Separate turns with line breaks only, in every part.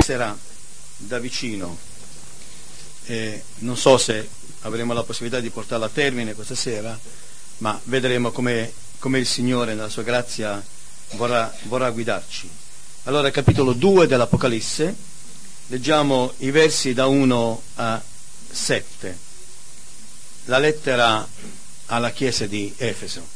sarà da vicino. Non so se avremo la possibilità di portarla a termine questa sera, ma vedremo come il Signore nella sua grazia vorrà guidarci. Allora, capitolo 2 dell'Apocalisse, leggiamo i versi da 1 a 7, la lettera alla chiesa di Efeso.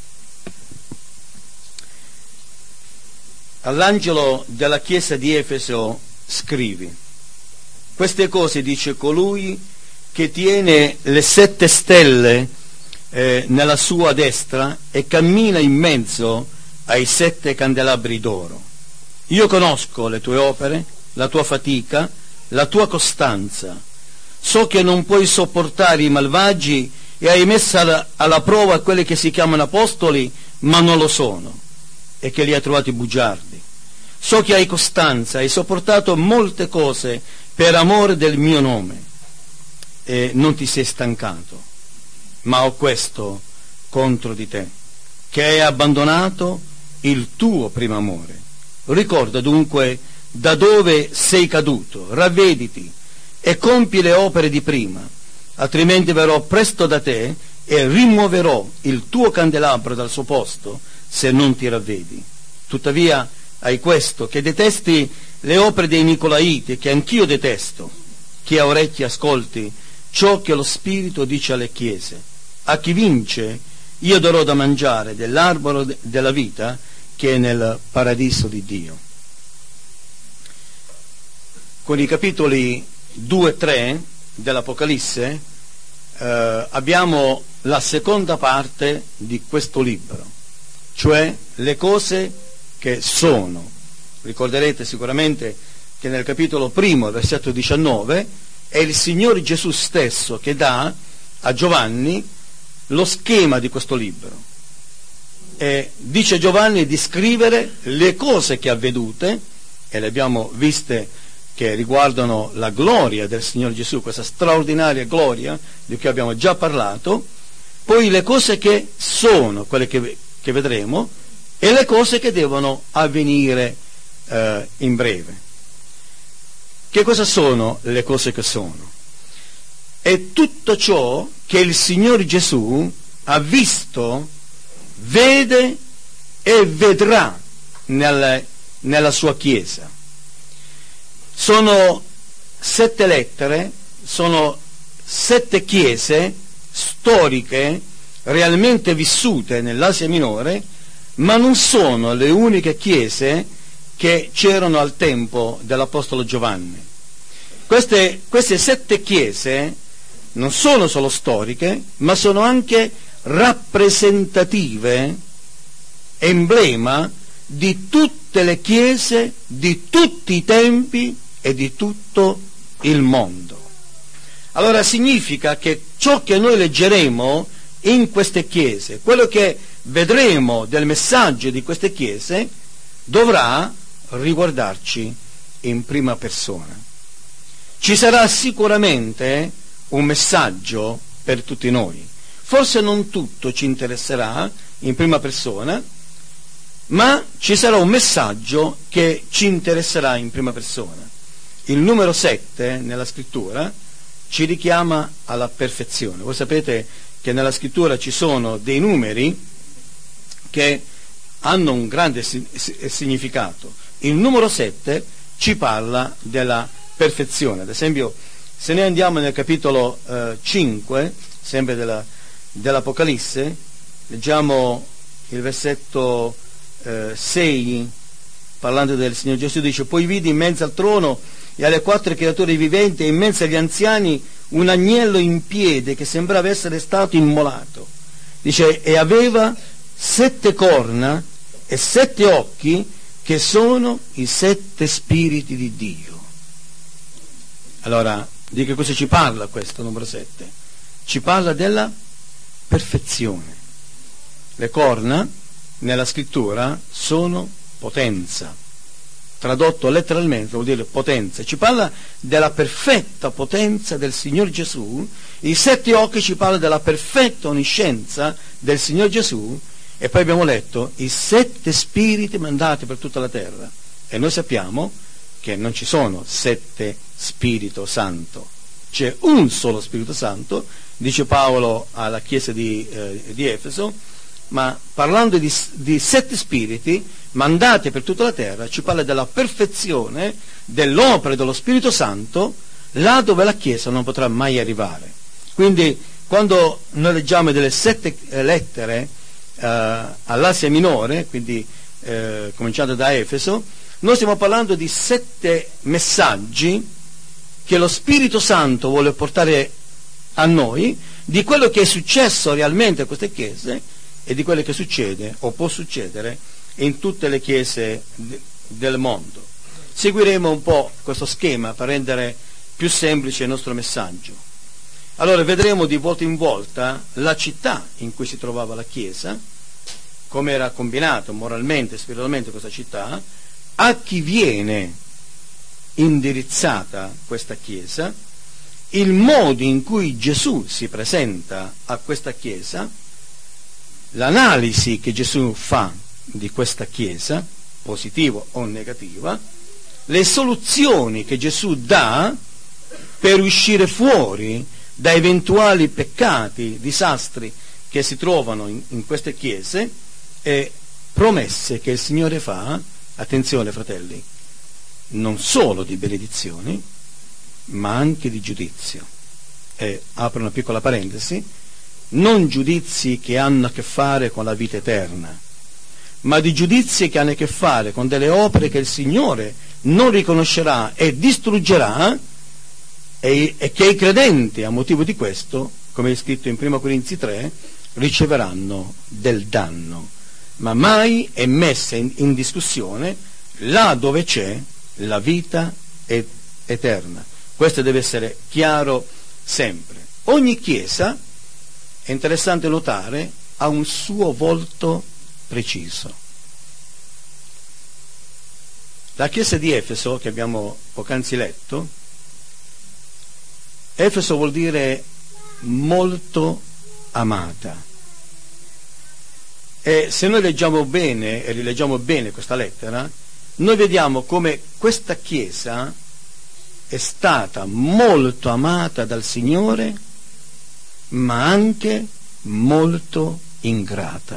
All'angelo della chiesa di Efeso scrivi: queste cose dice colui che tiene le 7 stelle nella sua destra e cammina in mezzo ai 7 candelabri d'oro. Io conosco le tue opere, la tua fatica, la tua costanza. So che non puoi sopportare i malvagi e hai messo alla prova quelli che si chiamano apostoli ma non lo sono, e che li hai trovati bugiardi. So che hai costanza, hai sopportato molte cose per amore del mio nome e non ti sei stancato. Ma ho questo contro di te, che hai abbandonato il tuo primo amore. Ricorda dunque da dove sei caduto, ravvediti e compi le opere di prima, altrimenti verrò presto da te e rimuoverò il tuo candelabro dal suo posto se non ti ravvedi. Tuttavia hai questo, che detesti le opere dei Nicolaiti, che anch'io detesto. Chi ha orecchi ascolti ciò che lo Spirito dice alle chiese. A chi vince io darò da mangiare dell'arbore della vita che è nel paradiso di Dio. Con i capitoli 2 e 3 dell'Apocalisse abbiamo la seconda parte di questo libro, cioè le cose che sono. Ricorderete sicuramente che nel capitolo 1, versetto 19, è il Signore Gesù stesso che dà a Giovanni lo schema di questo libro e dice a Giovanni di scrivere le cose che ha vedute, e le abbiamo viste, che riguardano la gloria del Signore Gesù, questa straordinaria gloria di cui abbiamo già parlato, poi le cose che sono, quelle che vedremo, e le cose che devono avvenire in breve. Che cosa sono le cose che sono? È tutto ciò che il Signore Gesù ha visto, vede e vedrà nella sua Chiesa. Sono 7 lettere, sono 7 chiese storiche realmente vissute nell'Asia Minore, ma non sono le uniche chiese che c'erano al tempo dell'Apostolo Giovanni. Queste 7 chiese non sono solo storiche, ma sono anche rappresentative, emblema di tutte le chiese, di tutti i tempi e di tutto il mondo. Allora significa che ciò che noi leggeremo in queste chiese, quello che vedremo del messaggio di queste chiese, dovrà riguardarci in prima persona. Ci sarà sicuramente un messaggio per tutti noi. Forse non tutto ci interesserà in prima persona, ma ci sarà un messaggio che ci interesserà in prima persona. Il numero 7 nella scrittura ci richiama alla perfezione. Voi sapete che nella scrittura ci sono dei numeri che hanno un grande significato. Il numero 7 ci parla della perfezione. Ad esempio, se noi andiamo nel capitolo 5, sempre dell'Apocalisse, leggiamo il versetto 6, parlando del Signore Gesù, dice: poi vidi in mezzo al trono e alle 4 creature viventi e in mezzo agli anziani un agnello in piede che sembrava essere stato immolato. Dice: e aveva 7 corna e 7 occhi, che sono i 7 spiriti di Dio. Allora, di che cosa ci parla questo numero 7? Ci parla della perfezione. Le corna nella scrittura sono potenza, tradotto letteralmente vuol dire potenza. Ci parla della perfetta potenza del Signore Gesù. I 7 occhi ci parla della perfetta onniscienza del Signore Gesù. E poi abbiamo letto i 7 spiriti mandati per tutta la terra, e noi sappiamo che non ci sono 7 Spirito Santo, c'è un solo Spirito Santo, dice Paolo alla chiesa di Efeso, ma parlando di 7 spiriti mandati per tutta la terra, ci parla della perfezione dell'opera dello Spirito Santo là dove la chiesa non potrà mai arrivare. Quindi quando noi leggiamo delle 7 lettere all'Asia Minore, quindi cominciando da Efeso, noi stiamo parlando di 7 messaggi che lo Spirito Santo vuole portare a noi, di quello che è successo realmente a queste chiese e di quello che succede o può succedere in tutte le chiese del mondo. Seguiremo un po' questo schema per rendere più semplice il nostro messaggio. Allora vedremo di volta in volta la città in cui si trovava la chiesa, come era combinato moralmente e spiritualmente questa città, a chi viene indirizzata questa chiesa, il modo in cui Gesù si presenta a questa chiesa, l'analisi che Gesù fa di questa chiesa, positiva o negativa, le soluzioni che Gesù dà per uscire fuori da eventuali peccati, disastri che si trovano in queste chiese, e promesse che il Signore fa, attenzione fratelli, non solo di benedizioni, ma anche di giudizio. E apro una piccola parentesi, non giudizi che hanno a che fare con la vita eterna, ma di giudizi che hanno a che fare con delle opere che il Signore non riconoscerà e distruggerà, e che i credenti, a motivo di questo, come è scritto in 1 Corinzi 3, riceveranno del danno, ma mai è messa in discussione là dove c'è la vita eterna. Questo deve essere chiaro sempre. Ogni chiesa, è interessante notare, ha un suo volto preciso. La chiesa di Efeso, che abbiamo poc'anzi letto, Efeso vuol dire molto amata. E se noi leggiamo bene e rileggiamo bene questa lettera, noi vediamo come questa chiesa è stata molto amata dal Signore, ma anche molto ingrata.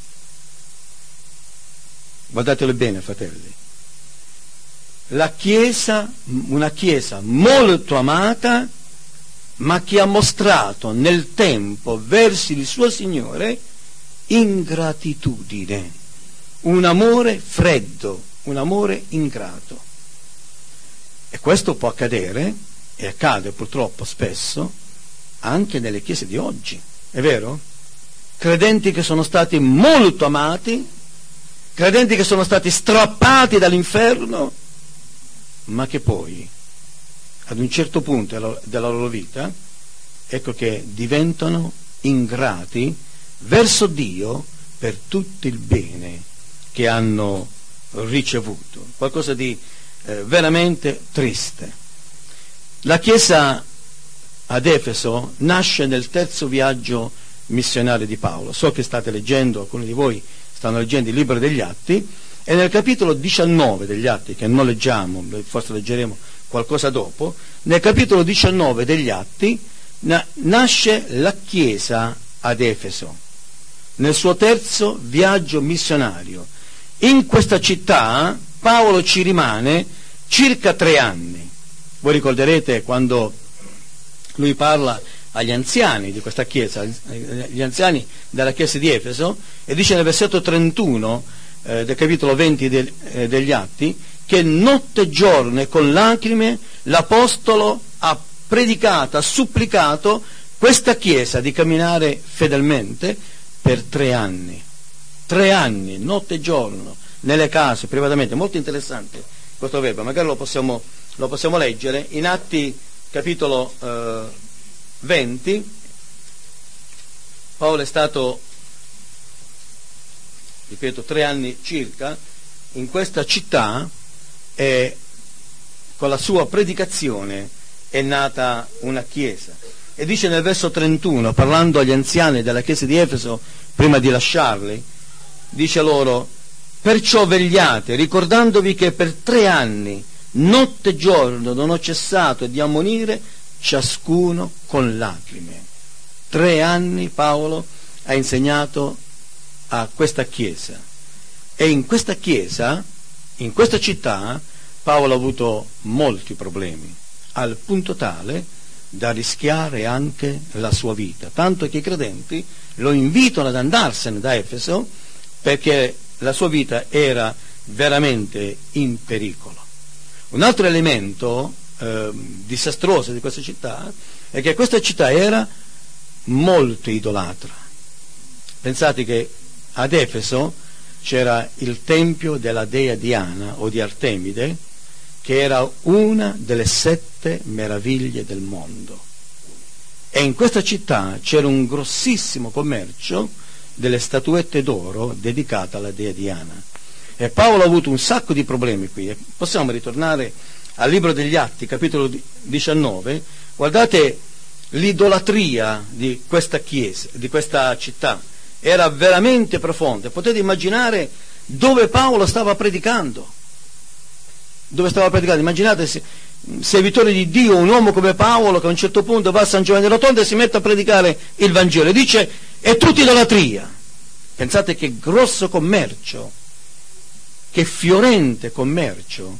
Guardatelo bene, fratelli. La chiesa, una chiesa molto amata, ma che ha mostrato nel tempo verso il suo Signore ingratitudine, un amore freddo, un amore ingrato. E questo può accadere, e accade purtroppo spesso, anche nelle chiese di oggi, è vero? Credenti che sono stati molto amati, credenti che sono stati strappati dall'inferno, ma che poi, ad un certo punto della loro vita, ecco che diventano ingrati verso Dio per tutto il bene che hanno ricevuto. Qualcosa di veramente triste. La chiesa ad Efeso nasce nel 3° viaggio missionario di Paolo. So che state leggendo, alcuni di voi stanno leggendo il libro degli Atti, e nel capitolo 19 degli Atti, che non leggiamo, forse leggeremo qualcosa dopo, nel capitolo 19 degli Atti nasce la chiesa ad Efeso, nel suo 3° viaggio missionario. In questa città Paolo ci rimane circa 3 anni. Voi ricorderete quando lui parla agli anziani di questa chiesa, gli anziani della chiesa di Efeso, e dice nel versetto 31 del capitolo 20 degli Atti, che notte e giorno e con lacrime l'Apostolo ha predicato, ha supplicato questa chiesa di camminare fedelmente per 3 anni. 3 anni, notte e giorno, nelle case, privatamente. Molto interessante questo verbo, magari lo possiamo leggere in Atti capitolo 20. Paolo è stato, ripeto, 3 anni circa in questa città, e con la sua predicazione è nata una chiesa. E dice nel verso 31, parlando agli anziani della chiesa di Efeso prima di lasciarli, dice loro: perciò vegliate, ricordandovi che per 3 anni notte e giorno non ho cessato di ammonire ciascuno con lacrime. 3 anni Paolo ha insegnato a questa chiesa, e in questa chiesa, in questa città, Paolo ha avuto molti problemi, al punto tale da rischiare anche la sua vita, tanto che i credenti lo invitano ad andarsene da Efeso perché la sua vita era veramente in pericolo. Un altro elemento disastroso di questa città è che questa città era molto idolatra. Pensate che ad Efeso c'era il tempio della dea Diana o di Artemide, che era una delle 7 meraviglie del mondo, e in questa città c'era un grossissimo commercio delle statuette d'oro dedicate alla dea Diana, e Paolo ha avuto un sacco di problemi qui. Possiamo ritornare al libro degli Atti, capitolo 19. Guardate l'idolatria di questa chiesa, di questa città, era veramente profonda. Potete immaginare dove Paolo stava predicando. Immaginate servitore di Dio, un uomo come Paolo, che a un certo punto va a San Giovanni Rotondo e si mette a predicare il Vangelo e dice: è tutta idolatria. Pensate che grosso commercio, che fiorente commercio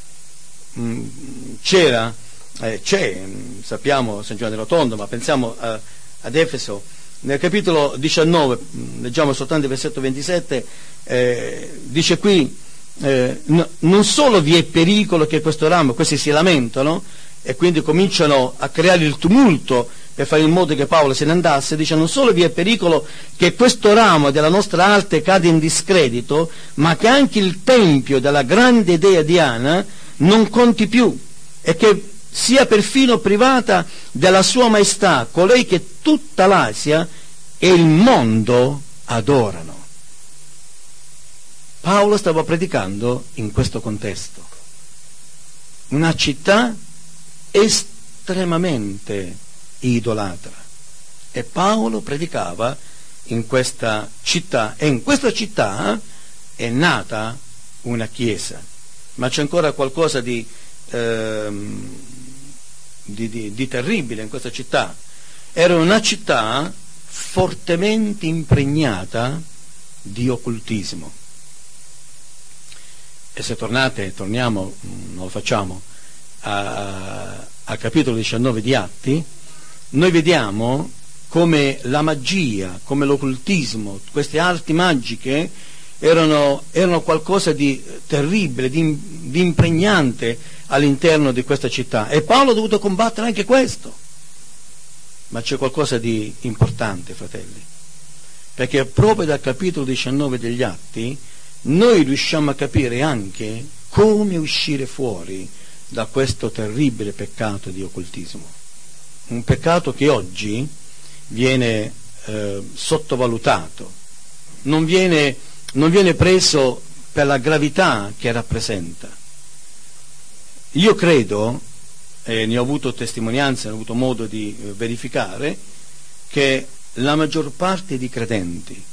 c'è, sappiamo San Giovanni Rotondo, ma pensiamo ad Efeso. Nel capitolo 19, leggiamo soltanto il versetto 27, dice qui: non solo vi è pericolo che questo ramo, questi si lamentano e quindi cominciano a creare il tumulto per fare in modo che Paolo se ne andasse, dice: non solo vi è pericolo che questo ramo della nostra arte cade in discredito, ma che anche il tempio della grande dea Diana non conti più, e che sia perfino privata della sua maestà colei che tutta l'Asia e il mondo adorano. Paolo stava predicando in questo contesto, una città estremamente idolatra, e Paolo predicava in questa città, e in questa città è nata una chiesa. Ma c'è ancora qualcosa di terribile in questa città. Era una città fortemente impregnata di occultismo. E se torniamo, non lo facciamo, al capitolo 19 di Atti, noi vediamo come la magia, come l'occultismo, queste arti magiche erano qualcosa di terribile, di impregnante all'interno di questa città, e Paolo ha dovuto combattere anche questo. Ma c'è qualcosa di importante, fratelli, perché proprio dal capitolo 19 degli Atti noi riusciamo a capire anche come uscire fuori da questo terribile peccato di occultismo, un peccato che oggi viene sottovalutato, non viene preso per la gravità che rappresenta. Io credo, e ne ho avuto testimonianza, ne ho avuto modo di verificare, che la maggior parte di credenti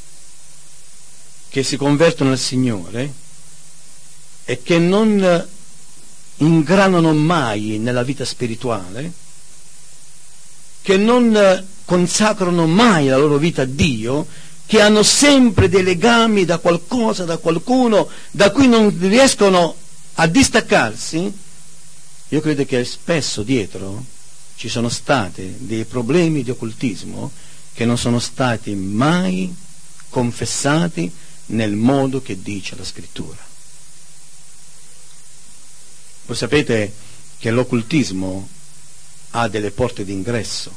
che si convertono al Signore e che non ingranano mai nella vita spirituale, che non consacrano mai la loro vita a Dio, che hanno sempre dei legami da qualcosa, da qualcuno, da cui non riescono a distaccarsi, io credo che spesso dietro ci sono stati dei problemi di occultismo che non sono stati mai confessati nel modo che dice la Scrittura. Voi sapete che l'occultismo ha delle porte d'ingresso,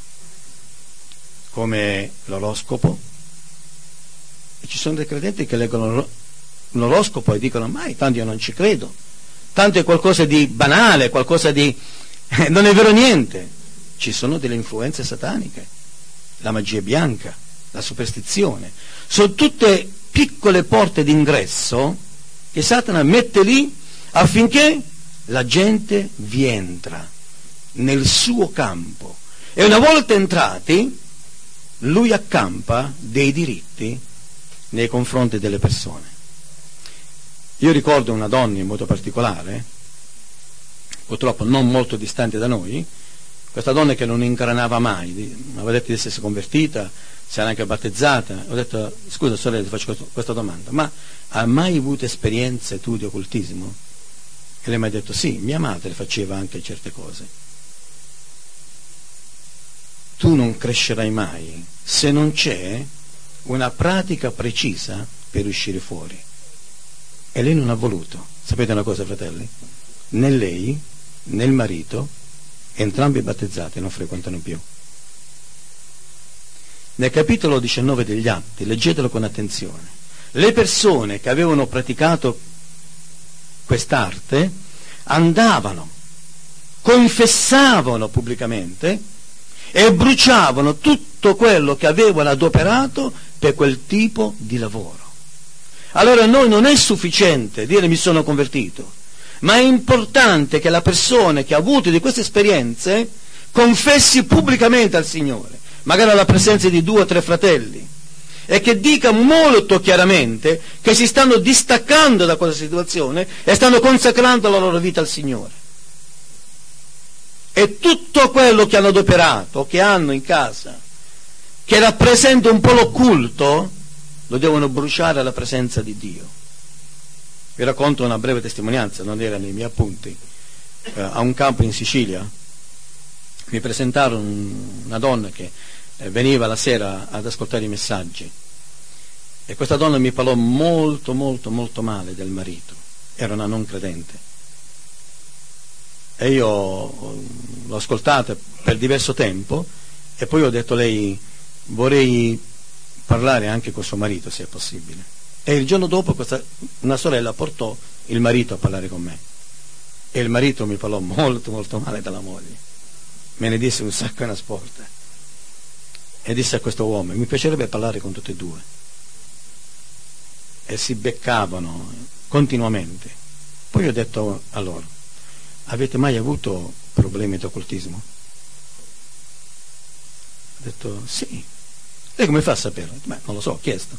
come l'oroscopo, e ci sono dei credenti che leggono l'oroscopo e dicono: ma tanto io non ci credo, tanto è qualcosa di banale, qualcosa di non è vero niente. Ci sono delle influenze sataniche, la magia bianca, la superstizione, sono tutte piccole porte d'ingresso che Satana mette lì affinché la gente vi entra nel suo campo, e una volta entrati lui accampa dei diritti nei confronti delle persone. Io ricordo una donna in modo particolare purtroppo non molto distante da noi, questa donna che non ingranava mai, mi aveva detto di essersi convertita, si era anche battezzata. Ho detto: scusa sorella, ti faccio questa domanda, ma hai mai avuto esperienze tu di occultismo? E lei mi ha detto: sì, mia madre faceva anche certe cose. Tu non crescerai mai se non c'è una pratica precisa per uscire fuori. E lei non ha voluto. Sapete una cosa, fratelli? Né lei né il marito, entrambi battezzati, non frequentano più. Nel capitolo 19 degli Atti, leggetelo con attenzione, le persone che avevano praticato quest'arte andavano, confessavano pubblicamente e bruciavano tutto quello che avevano adoperato per quel tipo di lavoro. Allora noi non è sufficiente dire mi sono convertito, ma è importante che la persona che ha avuto di queste esperienze confessi pubblicamente al Signore, magari alla presenza di 2 o 3 fratelli, e che dica molto chiaramente che si stanno distaccando da questa situazione e stanno consacrando la loro vita al Signore. E tutto quello che hanno adoperato, che hanno in casa, che rappresenta un po' l'occulto, lo devono bruciare alla presenza di Dio. Vi racconto una breve testimonianza, non era nei miei appunti. A un campo in Sicilia mi presentarono una donna che veniva la sera ad ascoltare i messaggi, e questa donna mi parlò molto male del marito. Era una non credente, e io l'ho ascoltata per diverso tempo, e poi ho detto: lei, vorrei parlare anche con suo marito, se è possibile. E il giorno dopo una sorella portò il marito a parlare con me, e il marito mi parlò molto male della moglie, me ne disse un sacco una sporta, e disse a questo uomo: mi piacerebbe parlare con tutti e 2. E si beccavano continuamente. Poi ho detto a loro: avete mai avuto problemi di occultismo? Ha detto: sì. Lei come fa a sapere? Beh, non lo so, ho chiesto.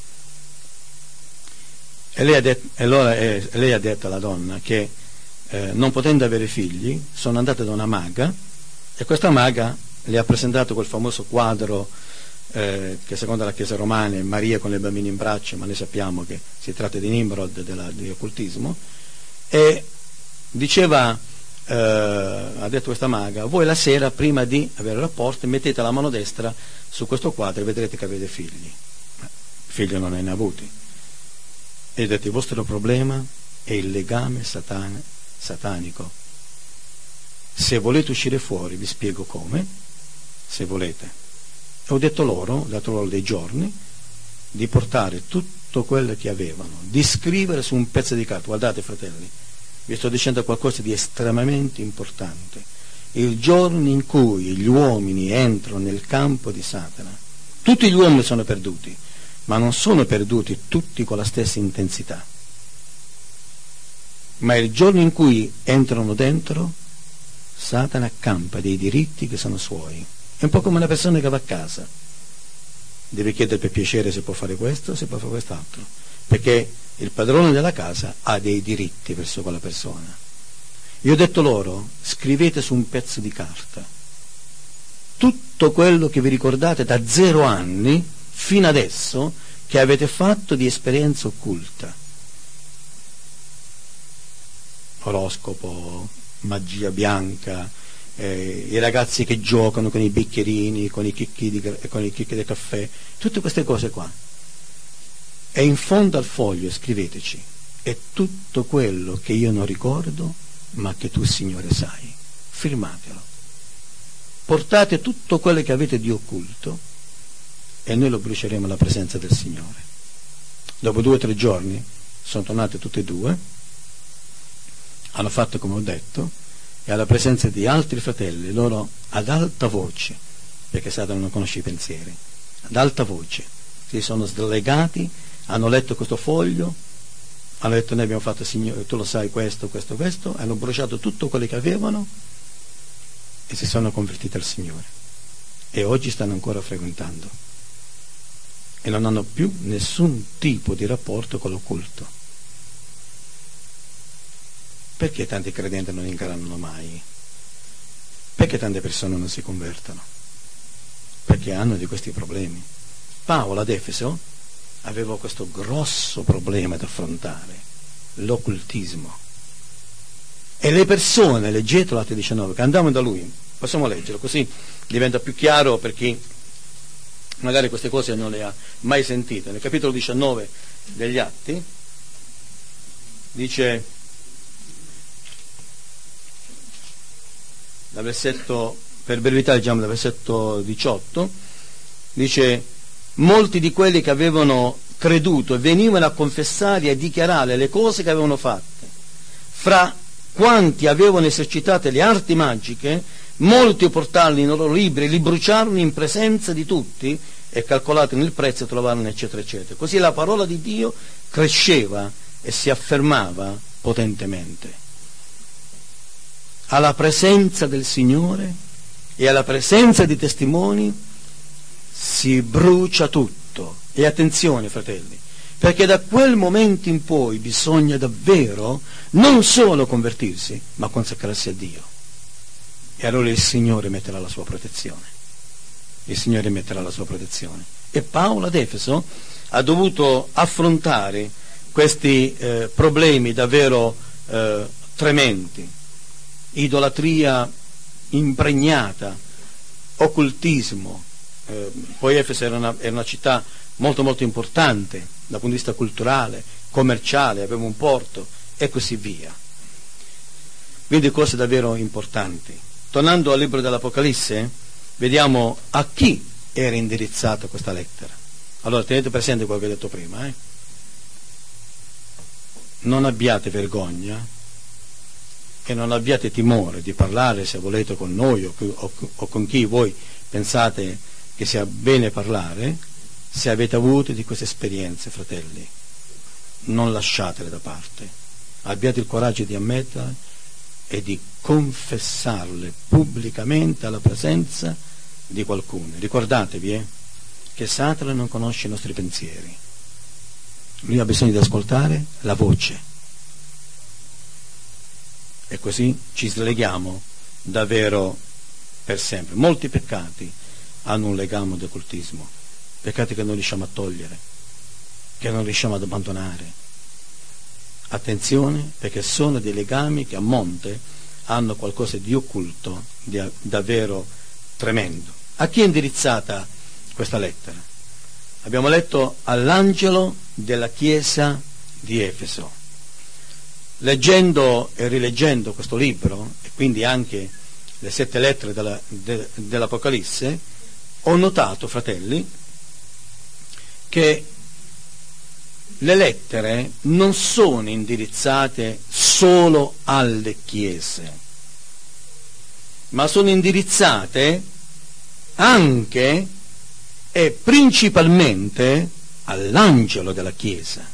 E lei ha detto alla donna che non potendo avere figli sono andate da una maga, e questa maga le ha presentato quel famoso quadro che secondo la Chiesa romana è Maria con le bambine in braccio, ma noi sappiamo che si tratta di Nimrod, di occultismo. E diceva, ha detto questa maga: voi la sera prima di avere rapporti mettete la mano destra su questo quadro e vedrete che avete figli. Figli non ne ha avuti. E ha detto: il vostro problema è il legame satanico. Se volete uscire fuori vi spiego come, se volete. E ho dato loro dei giorni di portare tutto quello che avevano, di scrivere su un pezzo di carta. Guardate, fratelli, vi sto dicendo qualcosa di estremamente importante. Il giorno in cui gli uomini entrano nel campo di Satana, tutti gli uomini sono perduti, ma non sono perduti tutti con la stessa intensità. Ma il giorno in cui entrano dentro, Satana accampa dei diritti che sono suoi. È un po' come una persona che va a casa, deve chiedere per piacere se può fare questo, se può fare quest'altro, perché il padrone della casa ha dei diritti verso quella persona. Io ho detto loro: scrivete su un pezzo di carta tutto quello che vi ricordate da 0 anni fino adesso che avete fatto di esperienza occulta. Oroscopo, magia bianca, i ragazzi che giocano con i bicchierini, con i chicchi di caffè, tutte queste cose qua. E in fondo al foglio scriveteci: è tutto quello che io non ricordo ma che tu, Signore, sai. Firmatelo. Portate tutto quello che avete di occulto e noi lo bruceremo alla presenza del Signore. Dopo 2 o 3 giorni sono tornati tutti e 2, hanno fatto come ho detto, e alla presenza di altri fratelli loro ad alta voce, perché Satana non conosce i pensieri, ad alta voce si sono slegati, hanno letto questo foglio, hanno detto: noi abbiamo fatto, Signore, tu lo sai, questo, hanno bruciato tutto quello che avevano e si sono convertiti al Signore, e oggi stanno ancora frequentando e non hanno più nessun tipo di rapporto con l'occulto, perché tanti credenti non ingannano mai? Perché tante persone non si convertono? Perché hanno di questi problemi. Paolo ad Efeso aveva questo grosso problema da affrontare, l'occultismo. E le persone, leggetelo Atti 19, che andavano da lui, possiamo leggerlo, così diventa più chiaro per chi magari queste cose non le ha mai sentite. Nel capitolo 19 degli Atti dice, dal versetto, per brevità leggiamo dal versetto 18, dice: molti di quelli che avevano creduto venivano a confessare e a dichiarare le cose che avevano fatte. Fra quanti avevano esercitate le arti magiche, molti portarono i loro libri, li bruciarono in presenza di tutti e calcolati nel prezzo trovarono, eccetera eccetera. Così la parola di Dio cresceva e si affermava potentemente. Alla presenza del Signore e alla presenza di testimoni si brucia tutto. E attenzione, fratelli, perché da quel momento in poi bisogna davvero non solo convertirsi, ma consacrarsi a Dio. E allora il Signore metterà la sua protezione. Il Signore metterà la sua protezione. E Paolo ad Efeso ha dovuto affrontare questi problemi davvero tremendi. Idolatria impregnata, occultismo. Poi Efeso era una città molto molto importante dal punto di vista culturale, commerciale, aveva un porto e così via. Quindi cose davvero importanti. Tornando al libro dell'Apocalisse, vediamo a chi era indirizzata questa lettera. Allora tenete presente quello che ho detto prima. Non abbiate vergogna e non abbiate timore di parlare, se volete, con noi o con chi voi pensate che sia bene parlare, se avete avuto di queste esperienze, fratelli. Non lasciatele da parte. Abbiate il coraggio di ammetterle e di confessarle pubblicamente alla presenza di qualcuno. Ricordatevi che Satana non conosce i nostri pensieri. Lui ha bisogno di ascoltare la voce. E così ci sleghiamo davvero per sempre. Molti peccati hanno un legame di occultismo, peccati che non riusciamo a togliere, che non riusciamo ad abbandonare. Attenzione, perché sono dei legami che a monte hanno qualcosa di occulto, di davvero tremendo. A chi è indirizzata questa lettera? Abbiamo letto all'angelo della chiesa di Efeso. Leggendo e rileggendo questo libro, e quindi anche le 7 lettere dell'Apocalisse, ho notato, fratelli, che le lettere non sono indirizzate solo alle chiese, ma sono indirizzate anche e principalmente all'angelo della chiesa.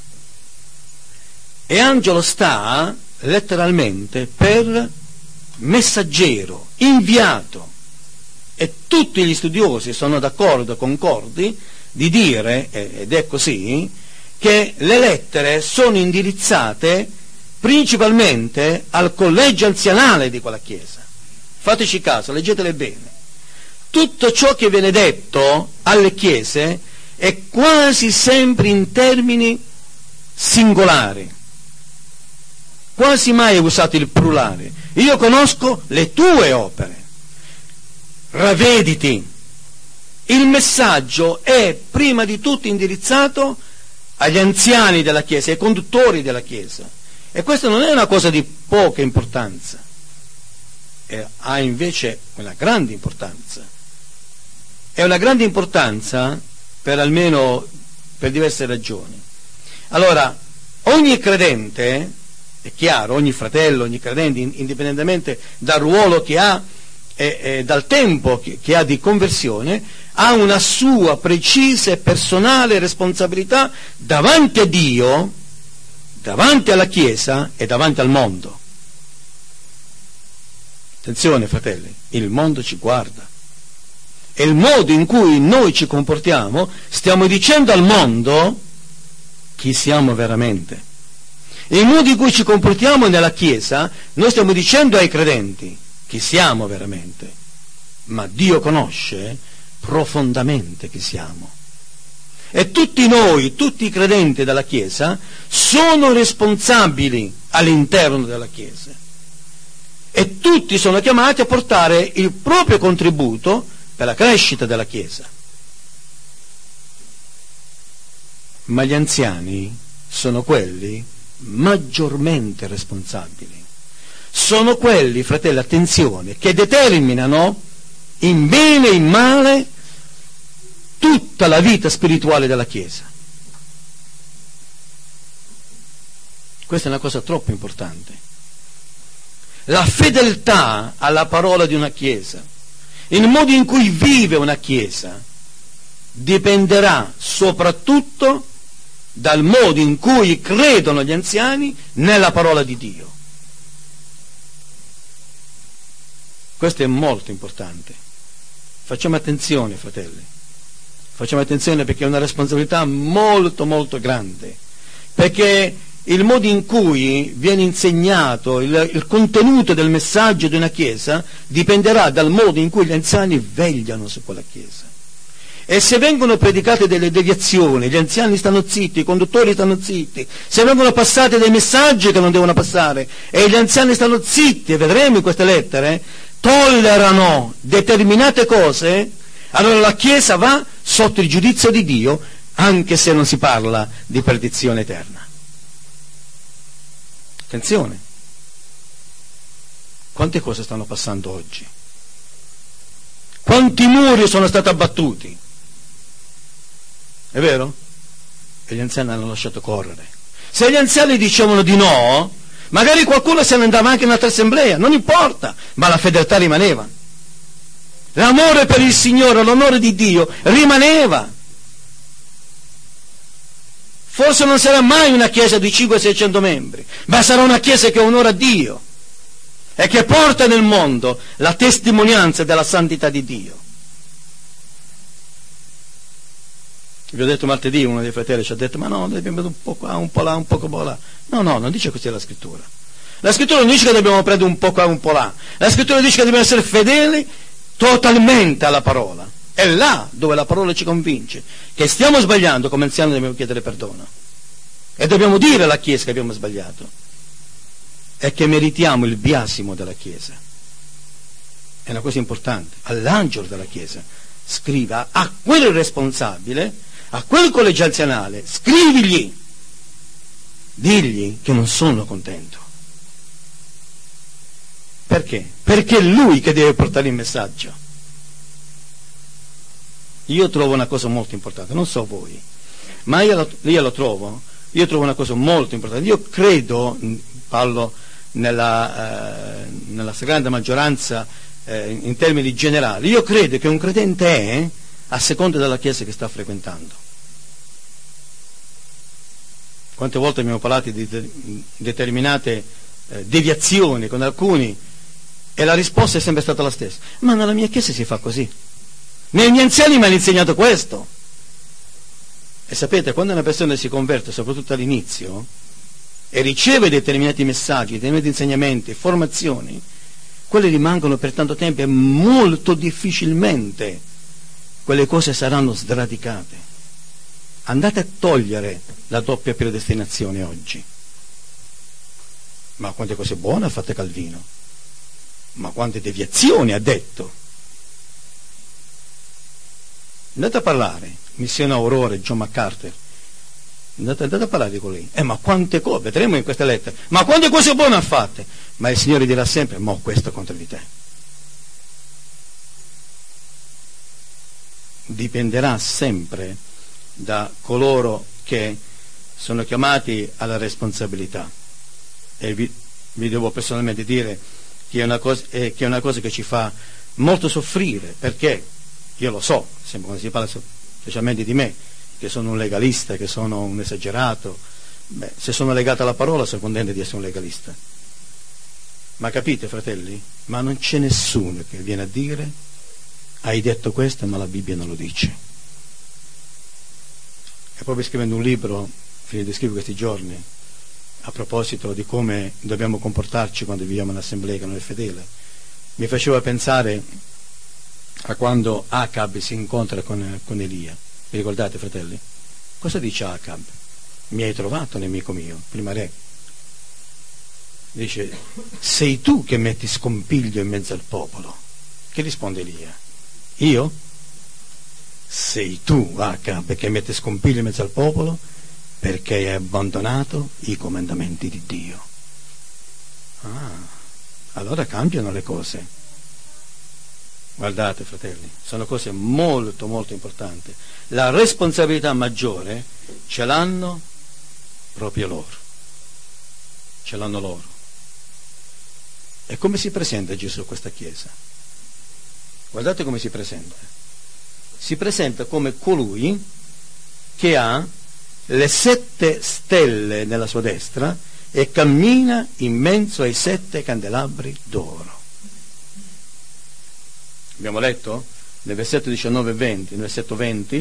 E angelo sta letteralmente per messaggero, inviato. E tutti gli studiosi sono d'accordo, concordi, di dire, ed è così, che le lettere sono indirizzate principalmente al collegio anzianale di quella chiesa. Fateci caso, leggetele bene. Tutto ciò che viene detto alle chiese è quasi sempre in termini singolari. Quasi mai è usato il plurale. Io conosco le tue opere. Ravvediti. Il messaggio è prima di tutto indirizzato agli anziani della Chiesa, ai conduttori della Chiesa. E questa non è una cosa di poca importanza, ha invece una grande importanza. È una grande importanza per diverse ragioni. Allora, ogni credente, è chiaro, ogni fratello, ogni credente, indipendentemente dal ruolo che ha e dal tempo che ha di conversione, ha una sua precisa e personale responsabilità davanti a Dio, davanti alla Chiesa e davanti al mondo. Attenzione, fratelli, il mondo ci guarda. E il modo in cui noi ci comportiamo, stiamo dicendo al mondo chi siamo veramente. Il modo in cui ci comportiamo nella Chiesa, noi stiamo dicendo ai credenti chi siamo veramente, ma Dio conosce profondamente chi siamo. E tutti noi, tutti i credenti della Chiesa, sono responsabili all'interno della Chiesa. E tutti sono chiamati a portare il proprio contributo per la crescita della Chiesa. Ma gli anziani sono quelli maggiormente responsabili. Sono quelli, fratelli, attenzione, che determinano in bene e in male tutta la vita spirituale della Chiesa. Questa è una cosa troppo importante. La fedeltà alla parola di una Chiesa, il modo in cui vive una Chiesa, dipenderà soprattutto dal modo in cui credono gli anziani nella parola di Dio. Questo è molto importante. Facciamo attenzione, fratelli. Facciamo attenzione, perché è una responsabilità molto molto grande. Perché il modo in cui viene insegnato, il contenuto del messaggio di una Chiesa dipenderà dal modo in cui gli anziani vegliano su quella Chiesa. E se vengono predicate delle deviazioni, gli anziani stanno zitti, i conduttori stanno zitti, se vengono passati dei messaggi che non devono passare e gli anziani stanno zitti, e vedremo in queste lettere, tollerano determinate cose, allora la Chiesa va sotto il giudizio di Dio, anche se non si parla di perdizione eterna. Attenzione, quante cose stanno passando oggi, quanti muri sono stati abbattuti, è vero? E gli anziani hanno lasciato correre. Se gli anziani dicevano di no, magari qualcuno se ne andava anche in un'altra assemblea, non importa, ma la fedeltà rimaneva. L'amore per il Signore, l'onore di Dio rimaneva. Forse non sarà mai una chiesa di 500-600 membri, ma sarà una chiesa che onora Dio e che porta nel mondo la testimonianza della santità di Dio. Vi ho detto martedì, uno dei fratelli ci ha detto: ma no, dobbiamo un po' qua, un po' là, un po' là. No, non dice così la scrittura. La scrittura non dice che dobbiamo prendere un po' qua, un po' là. La scrittura dice che dobbiamo essere fedeli totalmente alla parola. È là dove la parola ci convince che stiamo sbagliando, come anziani dobbiamo chiedere perdono. E dobbiamo dire alla Chiesa che abbiamo sbagliato e che meritiamo il biasimo della Chiesa. È una cosa importante. All'angelo della Chiesa scriva a quel responsabile, a quel collegio anzianale, scrivigli, digli che non sono contento. Perché? Perché è lui che deve portare il messaggio. Io trovo una cosa molto importante, non so voi, ma io trovo una cosa molto importante. Io credo, parlo nella stragrande maggioranza in termini generali, io credo che un credente è a seconda della Chiesa che sta frequentando. Quante volte abbiamo parlato di determinate deviazioni con alcuni e la risposta è sempre stata la stessa: ma nella mia Chiesa si fa così, nei miei anziani mi hanno insegnato questo. E sapete, quando una persona si converte, soprattutto all'inizio, e riceve determinati messaggi, determinati insegnamenti, formazioni, quelle rimangono per tanto tempo e molto difficilmente quelle cose saranno sradicate. Andate a togliere la doppia predestinazione oggi. Ma quante cose buone ha fatto Calvino, ma quante deviazioni ha detto. Andate a parlare, Missione Aurora, John MacArthur, andate a parlare di colui. Ma quante cose, vedremo in queste lettere, ma quante cose buone ha fatte. Ma il Signore dirà sempre: ma questo contro di te. Dipenderà sempre da coloro che sono chiamati alla responsabilità. E vi devo personalmente dire che è una cosa che ci fa molto soffrire, perché io lo so, sempre quando si parla specialmente di me, che sono un legalista, che sono un esagerato. Se sono legato alla parola sono contento di essere un legalista. Ma capite, fratelli? Ma non c'è nessuno che viene a dire: hai detto questo ma la Bibbia non lo dice. E proprio scrivendo un libro, finito di scrivere questi giorni, a proposito di come dobbiamo comportarci quando viviamo in assemblea che non è fedele, mi faceva pensare a quando Acab si incontra con Elia. Vi ricordate, fratelli? Cosa dice Acab? Mi hai trovato, nemico mio, prima re. Dice, sei tu che metti scompiglio in mezzo al popolo. Che risponde Elia? Io? Sei tu, Acab, che metti scompiglio in mezzo al popolo perché hai abbandonato i comandamenti di Dio. Allora cambiano le cose. Guardate, fratelli, sono cose molto molto importanti. La responsabilità maggiore ce l'hanno proprio loro. Ce l'hanno loro. E come si presenta Gesù a questa Chiesa? Guardate come si presenta. Si presenta come colui che ha le 7 stelle nella sua destra e cammina in mezzo ai 7 candelabri d'oro. Abbiamo letto nel versetto 19 e 20, nel versetto 20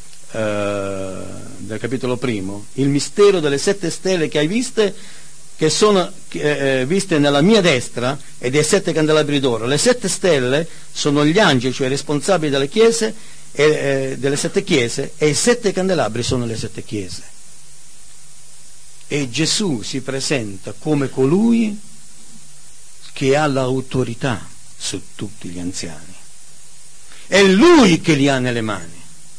del capitolo 1, il mistero delle 7 stelle che hai viste, che sono viste nella mia destra, e dei 7 candelabri d'oro. Le 7 stelle sono gli angeli, cioè i responsabili delle chiese, delle 7 chiese, e i 7 candelabri sono le 7 chiese. E Gesù si presenta come colui che ha l'autorità su tutti gli anziani. È Lui che li ha nelle mani.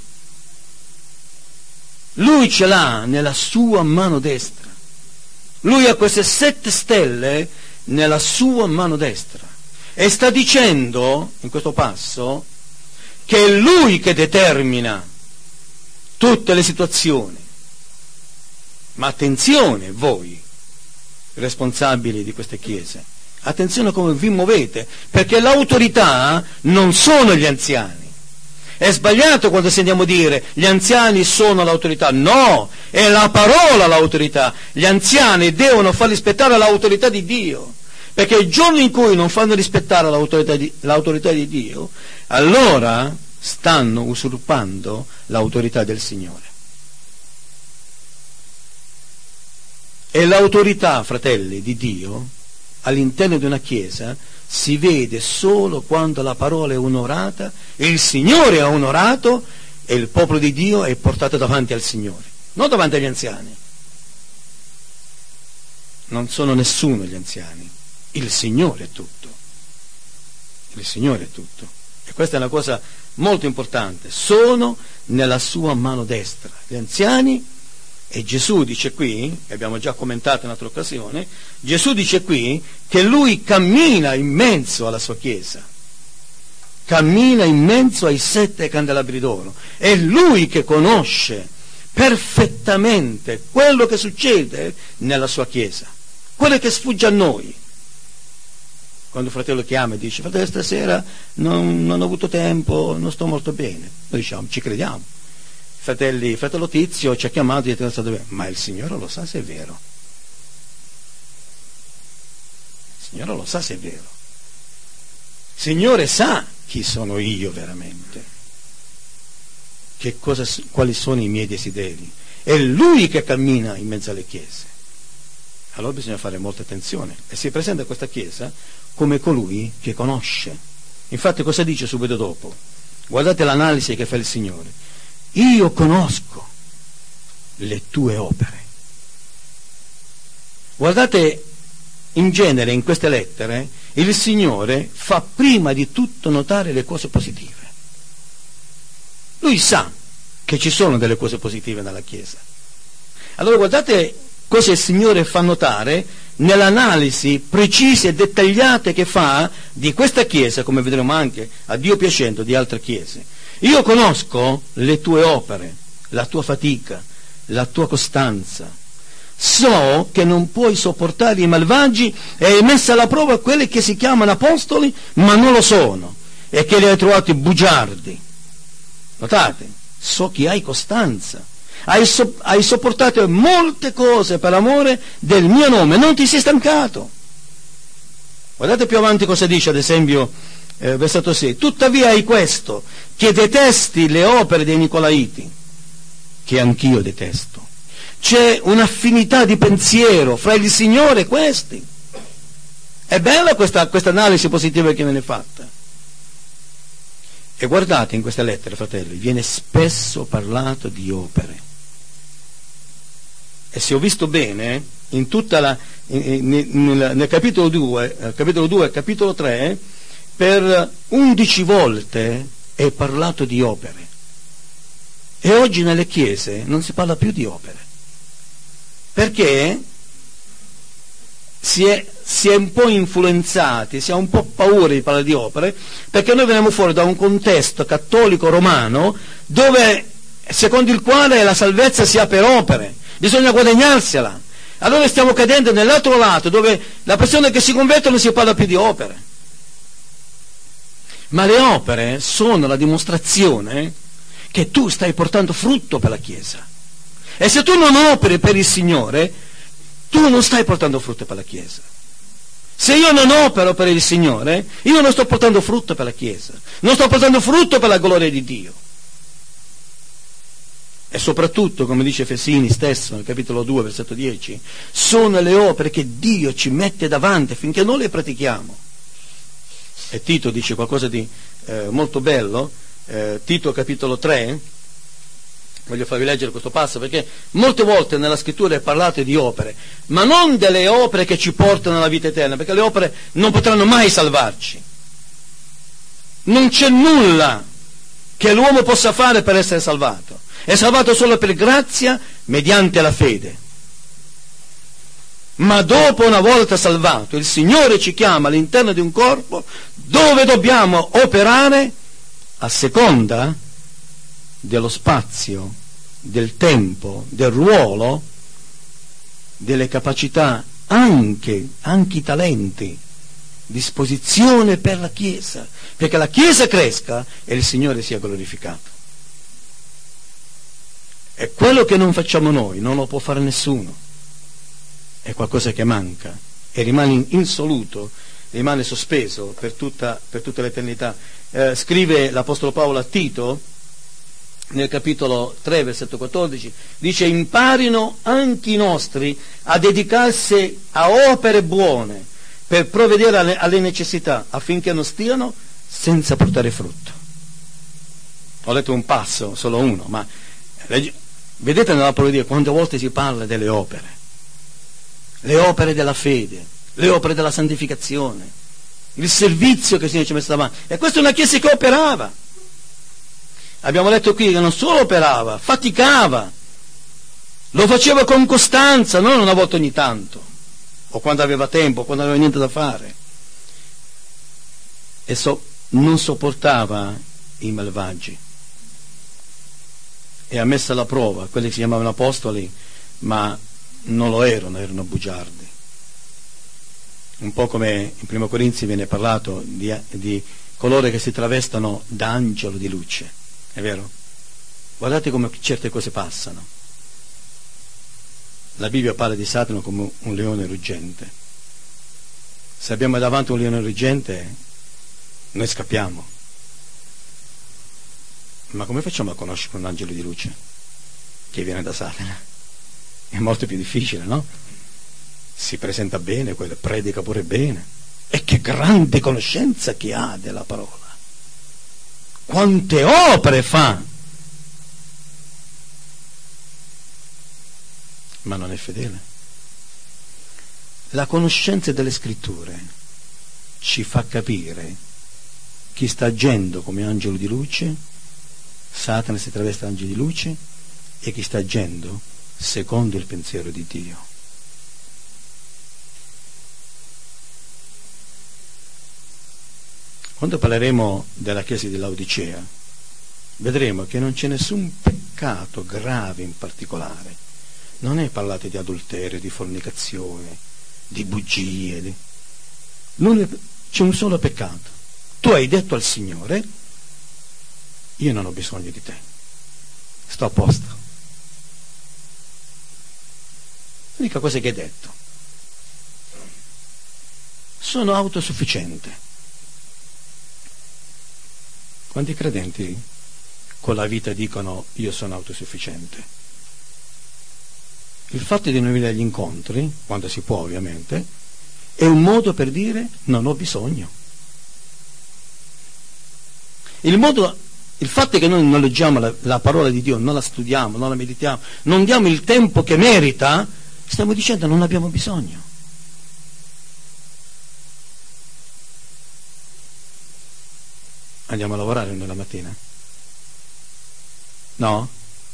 Lui ce l'ha nella sua mano destra. Lui ha queste 7 stelle nella sua mano destra. E sta dicendo, in questo passo, che è Lui che determina tutte le situazioni. Ma attenzione voi, responsabili di queste chiese, attenzione come vi muovete, perché l'autorità non sono gli anziani. È sbagliato quando sentiamo dire gli anziani sono l'autorità. No, è la parola l'autorità. Gli anziani devono far rispettare l'autorità di Dio, perché il giorno in cui non fanno rispettare l'autorità di Dio, allora stanno usurpando l'autorità del Signore. E l'autorità, fratelli, di Dio all'interno di una chiesa si vede solo quando la parola è onorata, il Signore è onorato e il popolo di Dio è portato davanti al Signore, non davanti agli anziani. Non sono nessuno gli anziani, il Signore è tutto. Il Signore è tutto. E questa è una cosa molto importante. Sono nella sua mano destra gli anziani. E Gesù dice qui, che abbiamo già commentato in un'altra occasione, Gesù dice qui che Lui cammina in mezzo alla sua Chiesa, cammina in mezzo ai 7 candelabri d'oro. È Lui che conosce perfettamente quello che succede nella sua Chiesa, quello che sfugge a noi. Quando il fratello chiama e dice, fratello, stasera non ho avuto tempo, non sto molto bene, noi diciamo, ci crediamo. Fratello Tizio ci ha chiamato e ha detto, ma il Signore lo sa se è vero. Il Signore lo sa se è vero. Il Signore sa chi sono io veramente, quali sono i miei desideri. È Lui che cammina in mezzo alle chiese. Allora bisogna fare molta attenzione. E si presenta questa chiesa come colui che conosce. Infatti cosa dice subito dopo? Guardate l'analisi che fa il Signore. Io conosco le tue opere. Guardate, in genere in queste lettere il Signore fa prima di tutto notare le cose positive. Lui sa che ci sono delle cose positive nella Chiesa. Allora guardate cosa il Signore fa notare nell'analisi precise e dettagliate che fa di questa Chiesa, come vedremo anche a Dio piacendo di altre Chiese. Io conosco le tue opere, la tua fatica, la tua costanza. So che non puoi sopportare i malvagi e hai messo alla prova quelli che si chiamano apostoli ma non lo sono, e che li hai trovati bugiardi. Notate, so che hai costanza. Hai sopportato molte cose per amore del mio nome, non ti sei stancato. Guardate più avanti cosa dice, ad esempio, versetto 6. Tuttavia hai questo, che detesti le opere dei Nicolaiti, che anch'io detesto. c'è un'affinità di pensiero fra il Signore e questi. È bella questa analisi positiva che viene fatta. E guardate in queste lettere, fratelli, viene spesso parlato di opere. E se ho visto bene, in tutta nel capitolo 2 e capitolo 3, per 11 volte è parlato di opere. E oggi nelle chiese non si parla più di opere. Perché si è un po' influenzati, si ha un po' paura di parlare di opere, perché noi veniamo fuori da un contesto cattolico romano dove, secondo il quale la salvezza sia per opere, bisogna guadagnarsela. Allora stiamo cadendo nell'altro lato, dove la persona che si converte non si parla più di opere. Ma le opere sono la dimostrazione che tu stai portando frutto per la Chiesa. E se tu non operi per il Signore, tu non stai portando frutto per la Chiesa. Se io non opero per il Signore, io non sto portando frutto per la Chiesa, non sto portando frutto per la gloria di Dio. E soprattutto, come dice Efesini stesso nel capitolo 2, versetto 10, sono le opere che Dio ci mette davanti finché non le pratichiamo. E Tito dice qualcosa di molto bello, Tito capitolo 3, voglio farvi leggere questo passo perché molte volte nella scrittura è parlato di opere, ma non delle opere che ci portano alla vita eterna, perché le opere non potranno mai salvarci. Non c'è nulla che l'uomo possa fare per essere salvato, è salvato solo per grazia mediante la fede. Ma dopo, una volta salvato, il Signore ci chiama all'interno di un corpo dove dobbiamo operare a seconda dello spazio, del tempo, del ruolo, delle capacità, anche i talenti, disposizione per la Chiesa, perché la Chiesa cresca e il Signore sia glorificato. E quello che non facciamo noi non lo può fare nessuno. È qualcosa che manca e rimane insoluto, rimane sospeso per tutta l'eternità. Scrive l'Apostolo Paolo a Tito nel capitolo 3 versetto 14, dice: imparino anche i nostri a dedicarsi a opere buone per provvedere alle necessità, affinché non stiano senza portare frutto. Ho letto un passo, solo uno, ma vedete nella parola di Dio quante volte si parla delle opere, le opere della fede, le opere della santificazione, il servizio che il Signore ci ha messo davanti. E questa è una Chiesa che operava. Abbiamo letto qui che non solo operava, faticava, lo faceva con costanza, non una volta ogni tanto, o quando aveva tempo, o quando aveva niente da fare. E non sopportava i malvagi. E ha messo alla prova quelli che si chiamavano apostoli, ma non lo erano bugiardi. Un po' come in Primo Corinzi viene parlato di coloro che si travestono da angelo di luce. È vero? Guardate come certe cose passano. La Bibbia parla di Satana come un leone ruggente. Se abbiamo davanti un leone ruggente, noi scappiamo. Ma come facciamo a conoscere un angelo di luce che viene da Satana? È molto più difficile, no? Si presenta bene, predica pure bene. E che grande conoscenza che ha della parola. Quante opere fa, ma non è fedele. La conoscenza delle scritture ci fa capire chi sta agendo come angelo di luce, Satana si traveste angelo di luce, e chi sta agendo secondo il pensiero di Dio. Quando parleremo della Chiesa di Laodicea, vedremo che non c'è nessun peccato grave in particolare. Non è parlato di adulterio, di fornicazione, di bugie. C'è un solo peccato. Tu hai detto al Signore: io non ho bisogno di te, sto a posto. L'unica cosa che hai detto: sono autosufficiente. Quanti credenti con la vita dicono: io sono autosufficiente? il fatto di non venire agli incontri, quando si può ovviamente, è un modo per dire non ho bisogno. Il fatto che noi non leggiamo la parola di Dio, non la studiamo, non la meditiamo, non diamo il tempo che merita, stiamo dicendo non abbiamo bisogno. Andiamo a lavorare noi la mattina? No?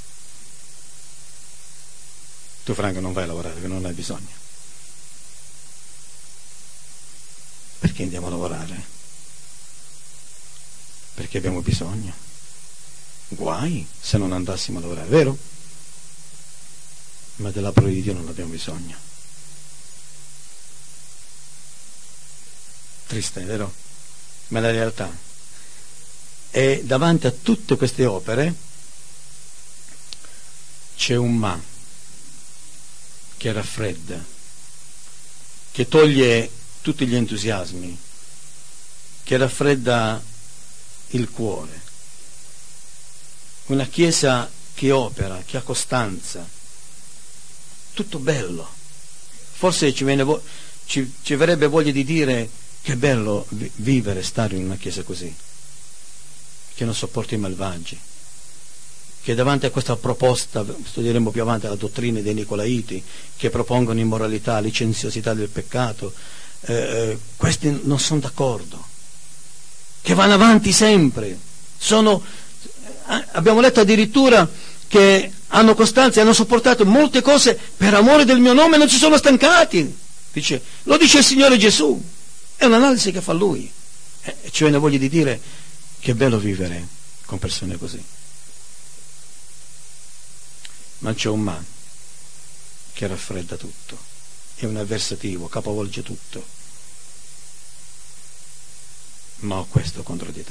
Tu Franco non vai a lavorare perché non hai bisogno. Perché andiamo a lavorare? Perché abbiamo bisogno. Guai se non andassimo a lavorare, vero? Ma della parola di Dio non abbiamo bisogno. Triste, vero? Ma la realtà. E davanti a tutte queste opere c'è un ma che raffredda, che toglie tutti gli entusiasmi, che raffredda il cuore. Una chiesa che opera, che ha costanza, tutto bello. Forse ci verrebbe voglia di dire che è bello vivere, stare in una chiesa così, che non sopporta i malvagi, che davanti a questa proposta, studieremo più avanti la dottrina dei Nicolaiti, che propongono immoralità, licenziosità del peccato, questi non sono d'accordo, che vanno avanti sempre, abbiamo letto addirittura che hanno costanza e hanno sopportato molte cose per amore del mio nome e non si sono stancati, lo dice il Signore Gesù, è un'analisi che fa Lui, ci viene voglia di dire che è bello vivere con persone così. Ma c'è un ma che raffredda tutto, è un avversativo, capovolge tutto. Ma ho questo contro di te.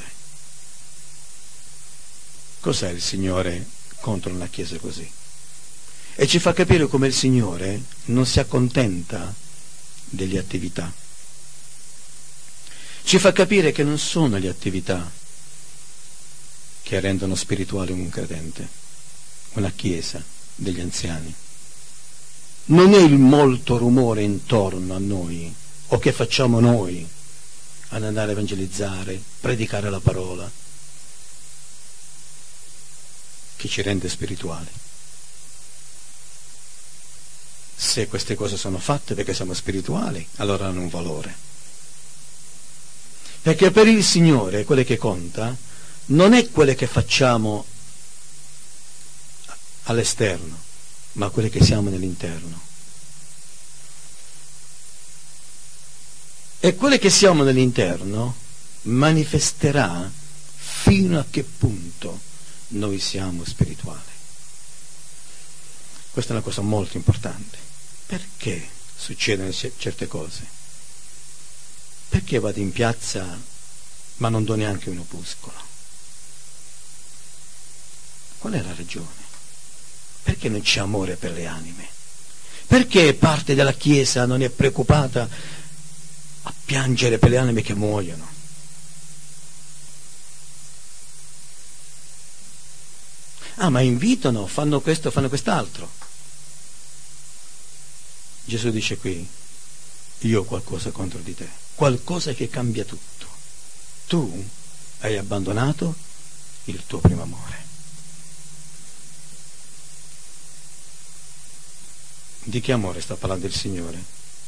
Cos'è il Signore contro una chiesa così? E ci fa capire come il Signore non si accontenta delle attività. Ci fa capire che non sono le attività che rendono spirituale un credente, una chiesa degli anziani. Non è il molto rumore intorno a noi o che facciamo noi ad andare a evangelizzare, predicare la parola, che ci rende spirituali. Se queste cose sono fatte perché siamo spirituali, allora hanno un valore. Perché per il Signore quello che conta non è quelle che facciamo all'esterno, ma quelle che siamo nell'interno. E quelle che siamo nell'interno manifesterà fino a che punto noi siamo spirituali. Questa è una cosa molto importante. Perché succedono certe cose? Perché vado in piazza ma non do neanche un opuscolo? Qual è la ragione? Perché non c'è amore per le anime? Perché parte della Chiesa non è preoccupata a piangere per le anime che muoiono? Ah, ma invitano, fanno questo, fanno quest'altro. Gesù dice qui, io ho qualcosa contro di te, qualcosa che cambia tutto. Tu hai abbandonato il tuo primo amore. Di che amore sta parlando il Signore?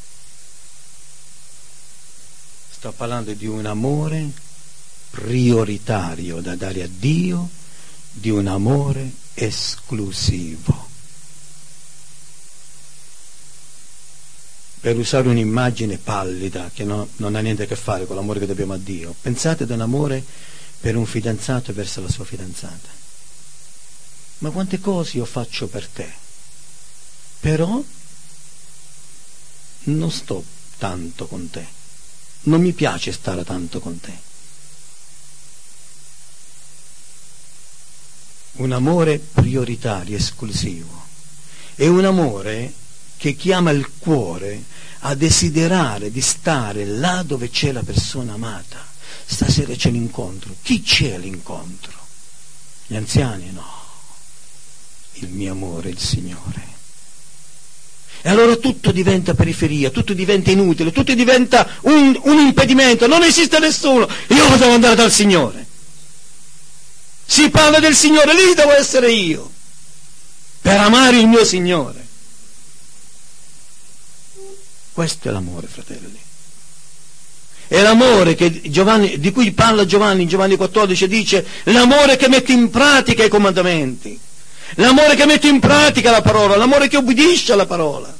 Sta parlando di un amore prioritario da dare a Dio, di un amore esclusivo. Per usare un'immagine pallida che non ha niente a che fare con l'amore che dobbiamo a Dio, pensate ad un amore per un fidanzato verso la sua fidanzata. Ma quante cose io faccio per te, però non sto tanto con te, non mi piace stare tanto con te. Un amore prioritario, esclusivo, è un amore che chiama il cuore a desiderare di stare là dove c'è la persona amata. Stasera c'è l'incontro. Chi c'è all'incontro? Gli anziani? No. Il mio amore è il Signore. E allora tutto diventa periferia, tutto diventa inutile, tutto diventa un impedimento, non esiste nessuno, io devo andare dal Signore. Si parla del Signore, lì devo essere io, per amare il mio Signore. Questo è l'amore, fratelli. È l'amore di cui parla Giovanni in Giovanni 14, dice l'amore che mette in pratica i comandamenti, l'amore che mette in pratica la parola, l'amore che obbedisce alla parola.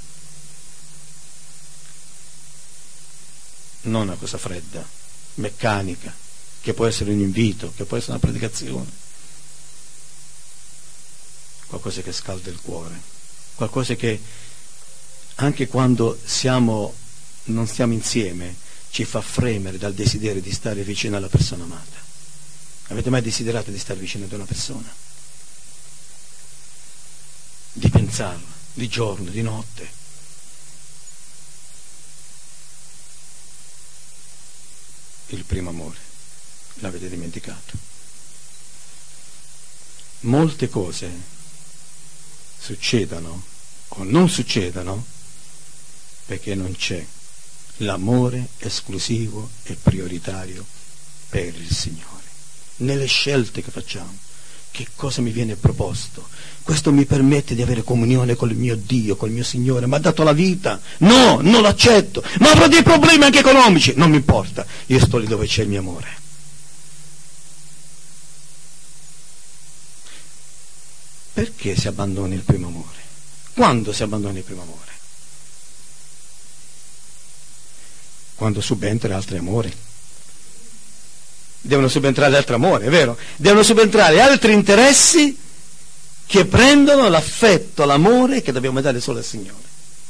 Non una cosa fredda, meccanica, che può essere un invito, che può essere una predicazione. Qualcosa che scalda il cuore, qualcosa che anche quando non stiamo insieme ci fa fremere dal desiderio di stare vicino alla persona amata. Avete mai desiderato di stare vicino ad una persona? Di pensarla, di giorno, di notte. Il primo amore, l'avete dimenticato. Molte cose succedono o non succedono perché non c'è l'amore esclusivo e prioritario per il Signore. Nelle scelte che facciamo, che cosa mi viene proposto? Questo mi permette di avere comunione con il mio Dio, con il mio Signore, mi ha dato la vita? No, non l'accetto, ma avrò dei problemi anche economici, non mi importa, io sto lì dove c'è il mio amore. Perché si abbandona il primo amore? Quando si abbandona il primo amore? Quando subentra altri amori. Devono subentrare altri amori, è vero? Devono subentrare altri interessi che prendono l'affetto, l'amore che dobbiamo dare solo al Signore.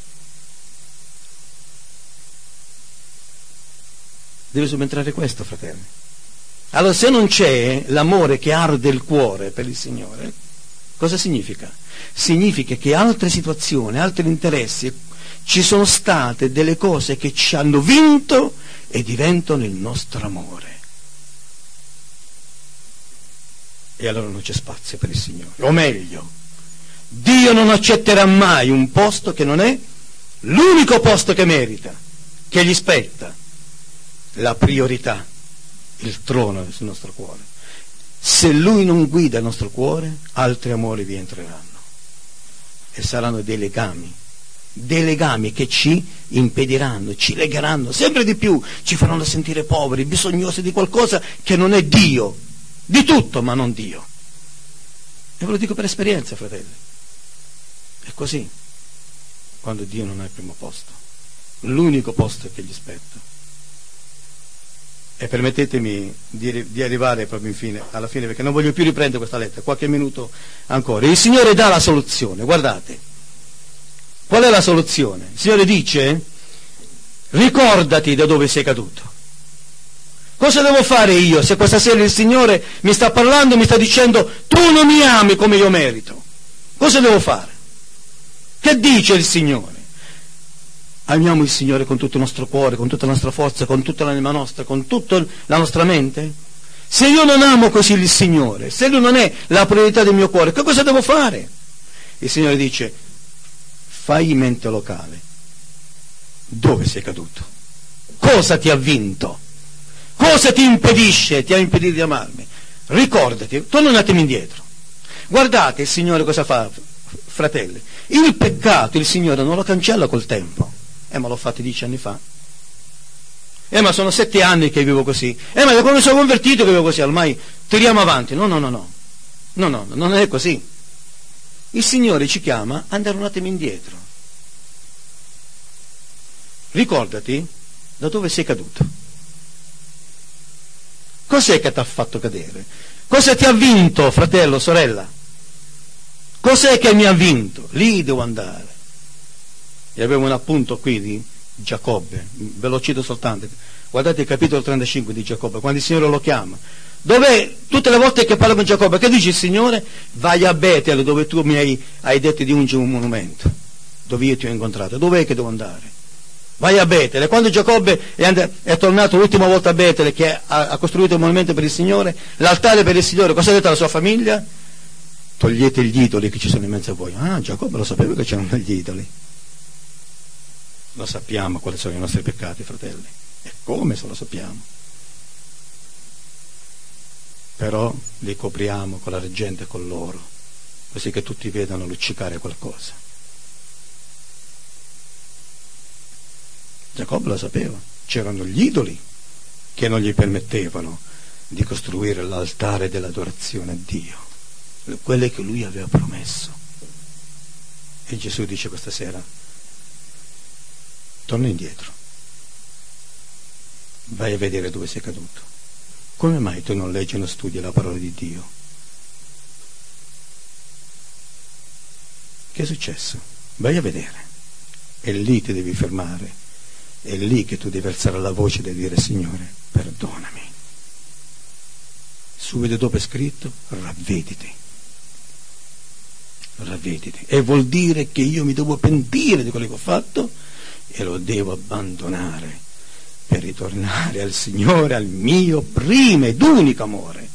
Deve subentrare questo, fratelli. Allora, se non c'è l'amore che arde il cuore per il Signore, cosa significa? Significa che altre situazioni, altri interessi, ci sono state delle cose che ci hanno vinto e diventano il nostro amore. E allora non c'è spazio per il Signore. O meglio, Dio non accetterà mai un posto che non è l'unico posto che merita, che gli spetta, la priorità, il trono sul nostro cuore. Se Lui non guida il nostro cuore, altri amori vi entreranno e saranno dei legami che ci impediranno, ci legheranno sempre di più, ci faranno sentire poveri, bisognosi di qualcosa che non è Dio, di tutto ma non Dio. E ve lo dico per esperienza, fratelli, è così quando Dio non è il primo posto, l'unico posto che gli spetta. E permettetemi di arrivare proprio alla fine, perché non voglio più riprendere questa lettera, qualche minuto ancora. Il Signore dà la soluzione, guardate. Qual è la soluzione? Il Signore dice: ricordati da dove sei caduto. Cosa devo fare io se questa sera il Signore mi sta parlando, mi sta dicendo tu non mi ami come io merito? Cosa devo fare? Che dice il Signore? Amiamo il Signore con tutto il nostro cuore, con tutta la nostra forza, con tutta l'anima nostra, con tutta la nostra mente? Se io non amo così il Signore, se Lui non è la priorità del mio cuore, che cosa devo fare? Il Signore dice: fai mente locale. Dove sei caduto? Cosa ti ha vinto? Cosa ti ha impedito di amarmi? Ricordati, torna un attimo indietro. Guardate il Signore cosa fa, fratelli. Il peccato il Signore non lo cancella col tempo. Ma l'ho fatto 10 anni fa. Ma sono 7 anni che vivo così. Ma da quando sono convertito che vivo così, ormai tiriamo avanti. No, non è così. Il Signore ci chiama ad andare un attimo indietro. Ricordati da dove sei caduto. Cos'è che ti ha fatto cadere? Cosa ti ha vinto, fratello, sorella? Cos'è che mi ha vinto? Lì devo andare. E avevo un appunto qui di Giacobbe, ve lo cito soltanto. Guardate il capitolo 35 di Giacobbe, quando il Signore lo chiama. Dov'è? Tutte le volte che parla con Giacobbe, che dice il Signore? Vai a Betel, dove tu mi hai detto di ungere un monumento, dove io ti ho incontrato. Dov'è che devo andare? Vai a Betel. E quando Giacobbe è tornato l'ultima volta a Betel, che ha costruito un monumento per il Signore, l'altare per il Signore, cosa ha detto alla sua famiglia? Togliete gli idoli che ci sono in mezzo a voi. Giacobbe lo sapeva che c'erano gli idoli. Lo sappiamo quali sono i nostri peccati, fratelli, e come se lo sappiamo. Però li copriamo con l'argento e con l'oro, così che tutti vedano luccicare qualcosa. Giacobbe lo sapeva, c'erano gli idoli che non gli permettevano di costruire l'altare dell'adorazione a Dio, quelle che lui aveva promesso. E Gesù dice questa sera: torna indietro, vai a vedere dove sei caduto. Come mai tu non leggi e non studi la parola di Dio? Che è successo? Vai a vedere, e lì ti devi fermare, è lì che tu devi alzare la voce e dire: Signore, perdonami. Subito dopo è scritto: ravvediti. Ravvediti. E vuol dire che io mi devo pentire di quello che ho fatto e lo devo abbandonare per ritornare al Signore, al mio primo ed unico amore,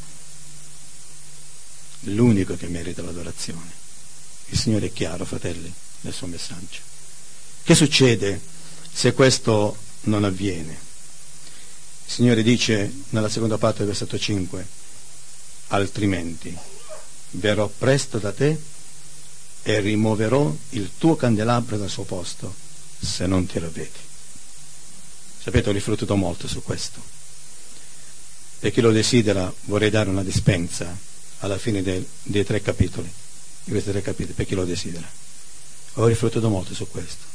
l'unico che merita l'adorazione. Il Signore è chiaro, fratelli, nel suo messaggio. Che succede se questo non avviene? Il Signore dice nella seconda parte del versetto 5: altrimenti verrò presto da te e rimuoverò il tuo candelabro dal suo posto, se non ti ravvedi. Sapete, ho riflettuto molto su questo. Per chi lo desidera vorrei dare una dispensa alla fine dei 3 capitoli, di questi 3 capitoli, per chi lo desidera. Ho riflettuto molto su questo.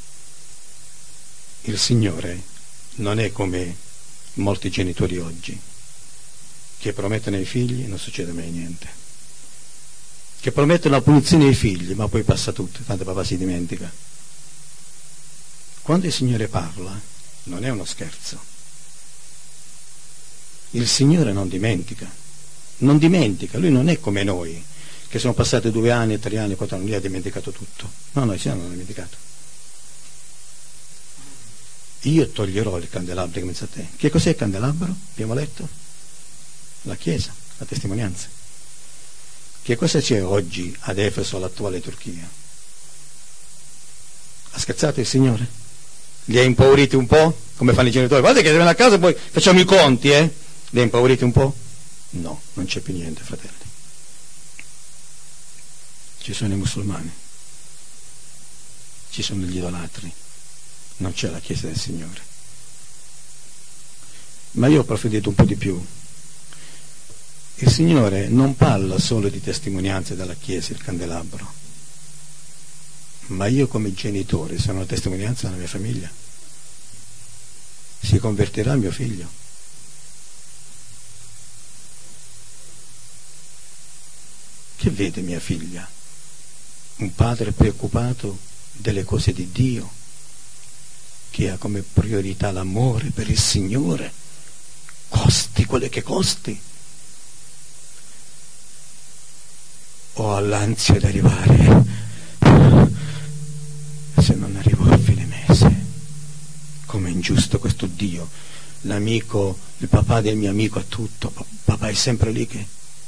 Il Signore non è come molti genitori oggi, che promettono ai figli e non succede mai niente, che promettono la punizione ai figli, ma poi passa tutto, tanto papà si dimentica. Quando il Signore parla, non è uno scherzo. Il Signore non dimentica, Lui non è come noi, che sono passati 2 anni, 3 anni, 4 anni, Lui ha dimenticato tutto. No, il Signore non ha dimenticato. Io toglierò il candelabro in mezzo a te. Che cos'è il candelabro? Abbiamo letto? La Chiesa, la testimonianza. Che cosa c'è oggi ad Efeso, all'attuale Turchia? Ha scherzato il Signore? Li ha impauriti un po'? Come fanno i genitori? Guardate che vengono a casa e poi facciamo i conti, Li ha impauriti un po'? No, non c'è più niente, fratelli. Ci sono i musulmani, ci sono gli idolatri, non c'è la Chiesa del Signore. Ma io ho approfondito un po' di più. Il Signore non parla solo di testimonianze della Chiesa, il candelabro, ma io come genitore sono una testimonianza della mia famiglia. Si convertirà mio figlio. Che vede mia figlia? Un padre preoccupato delle cose di Dio, che ha come priorità l'amore per il Signore, costi quelle che costi, o all'ansia di arrivare, se non arrivo a fine mese, com'è ingiusto questo Dio, l'amico, il papà del mio amico ha tutto, papà è sempre lì che...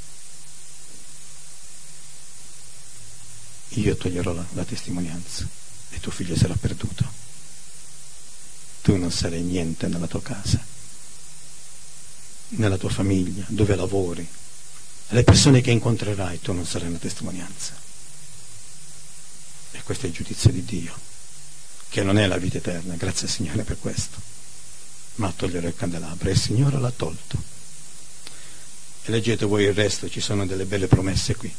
Io toglierò la testimonianza e tuo figlio sarà perduto. Tu non sarai niente nella tua casa, nella tua famiglia, dove lavori, le persone che incontrerai, tu non sarai una testimonianza. E questo è il giudizio di Dio, che non è la vita eterna, grazie al Signore per questo. Ma toglierò il candelabro, e il Signore l'ha tolto. E leggete voi il resto, ci sono delle belle promesse qui.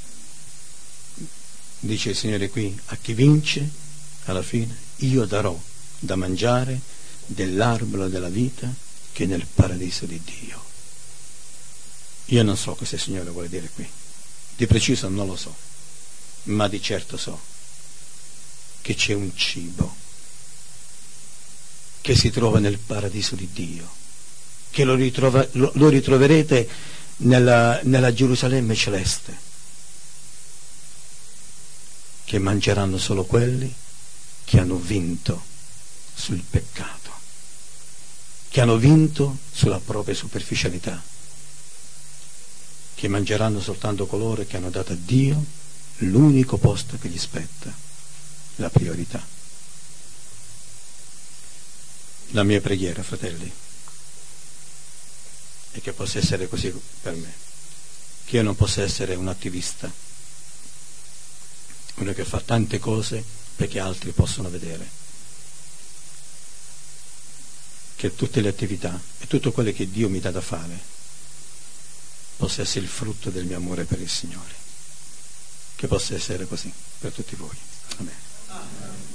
Dice il Signore qui: a chi vince, alla fine, io darò da mangiare dell'albero della vita che è nel paradiso di Dio. Io non so cosa il Signore vuole dire qui, di preciso non lo so, ma di certo so che c'è un cibo che si trova nel paradiso di Dio, che lo ritroverete nella Gerusalemme celeste, che mangeranno solo quelli che hanno vinto sul peccato, che hanno vinto sulla propria superficialità, che mangeranno soltanto coloro che hanno dato a Dio l'unico posto che gli spetta, la priorità. La mia preghiera, fratelli, è che possa essere così per me, che io non possa essere un attivista, uno che fa tante cose perché altri possono vedere, che tutte le attività e tutto quello che Dio mi dà da fare possa essere il frutto del mio amore per il Signore, che possa essere così per tutti voi. Amen.